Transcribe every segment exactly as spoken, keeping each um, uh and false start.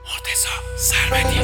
مرتضی سربدی.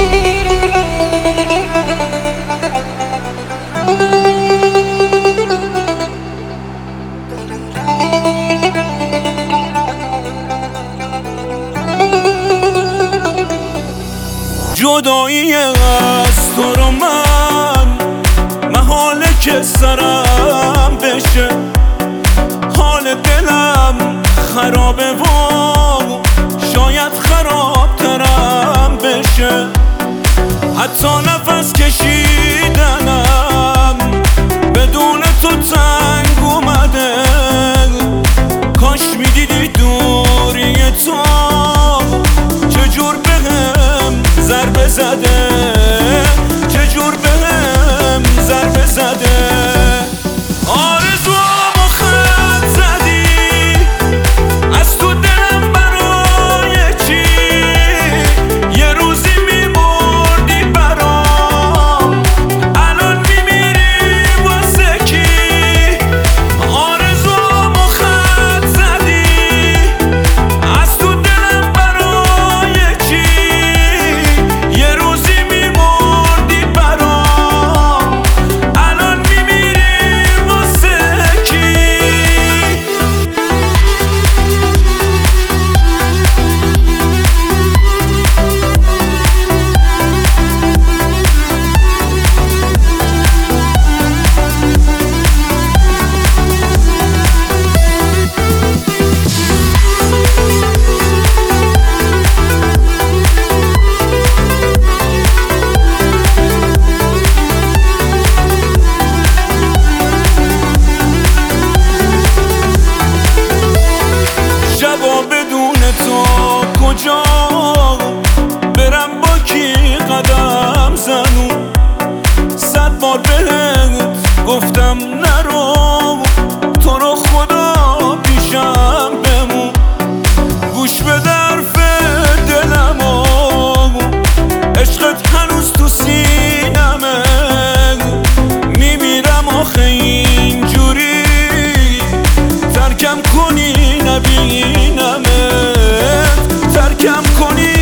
جدایی از تو رو من محاله که سرم بشه، حال دلم خرابه و شاید خرابترم بشه. حتی نفس کشیدنم بدون تو تنگ اومده. کاش میدیدی دوری تو چجور بهم ضربه زده، چجور بهم ضربه زده. آرزوامو خط زدی از تو دلم، برای چی؟ یه روزی میمردی برام، الان میمیری واسه کی؟ آرزوامو خط زدی از تو دلم، برای چی؟ یه روزی میمردی برام، الان میمیری واسه کی؟ شبا بدون تو کجا برم، با کی قدم زنون؟ صد بار بهت گفتم نرو، تو رو خدا پیشم بمون. گوش به حرف دلمو، عشقت هنوز تو سینمه. میمیرم آخه اینجوری ترکم کنی، نبینمت ترکم کنی.